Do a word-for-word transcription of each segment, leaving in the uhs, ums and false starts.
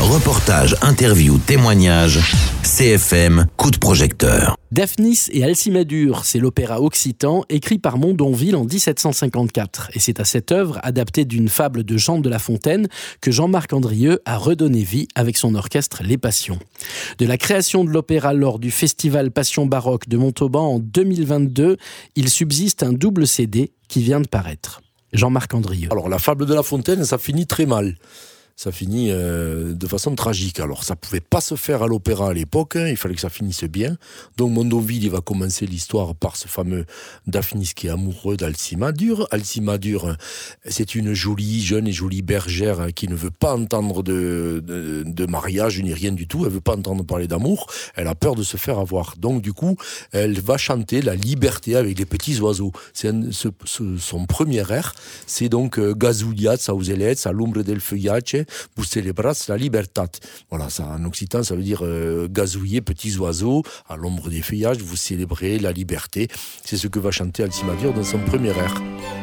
Reportage, interview, témoignage, C F M, coup de projecteur. Daphnis et Alcimadure, c'est l'opéra occitan écrit par Mondonville en dix-sept cent cinquante-quatre. Et c'est à cette œuvre, adaptée d'une fable de Jean de La Fontaine, que Jean-Marc Andrieux a redonné vie avec son orchestre Les Passions. De la création de l'opéra lors du festival Passion Baroque de Montauban en deux mille vingt-deux, il subsiste un double C D qui vient de paraître. Jean-Marc Andrieux. Alors, la fable de La Fontaine, ça finit très mal. Ça finit euh, de façon tragique. Alors, ça pouvait pas se faire à l'opéra à l'époque, hein, il fallait que ça finisse bien. Donc, Mondonville, il va commencer l'histoire par ce fameux Daphnis qui est amoureux d'Alcimadure. Alcimadure, c'est une jolie, jeune et jolie bergère qui ne veut pas entendre de, de, de mariage ni rien du tout. Elle veut pas entendre parler d'amour. Elle a peur de se faire avoir. Donc, du coup, elle va chanter la liberté avec les petits oiseaux. C'est un, ce, ce, son premier air. C'est donc euh, Gazouliat, Sauzelets, à l'ombre del feuillage. Vous célébrez la libertat. Voilà, ça, en occitan, ça veut dire euh, gazouiller, petits oiseaux, à l'ombre des feuillages, vous célébrez la liberté. C'est ce que va chanter Alcimadure dans son premier air.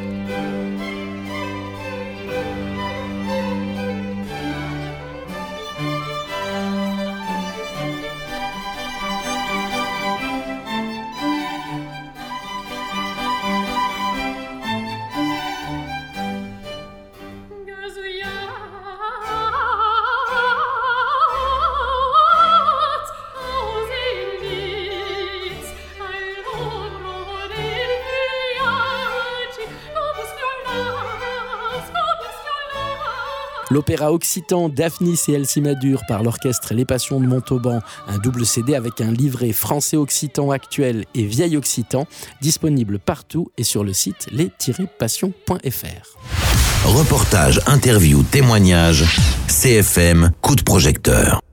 L'opéra occitan Daphnis et Alcimadure par l'orchestre Les Passions de Montauban, un double C D avec un livret français-occitan actuel et vieil occitan, disponible partout et sur le site les tiret passions point f r. Reportage, interview, témoignage, C F M, coup de projecteur.